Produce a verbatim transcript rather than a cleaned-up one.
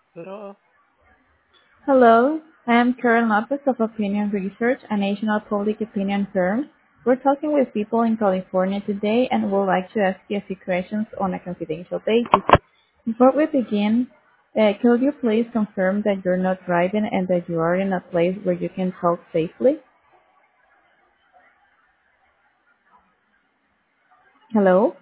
Hello. Hello, I am Karen Lopez of Opinion Research, a national public opinion firm. We're talking with people in California today and would like to ask you a few questions on a confidential basis. Before we begin, uh, could you please confirm that you're not driving and that you are in a place where you can talk safely? Hello?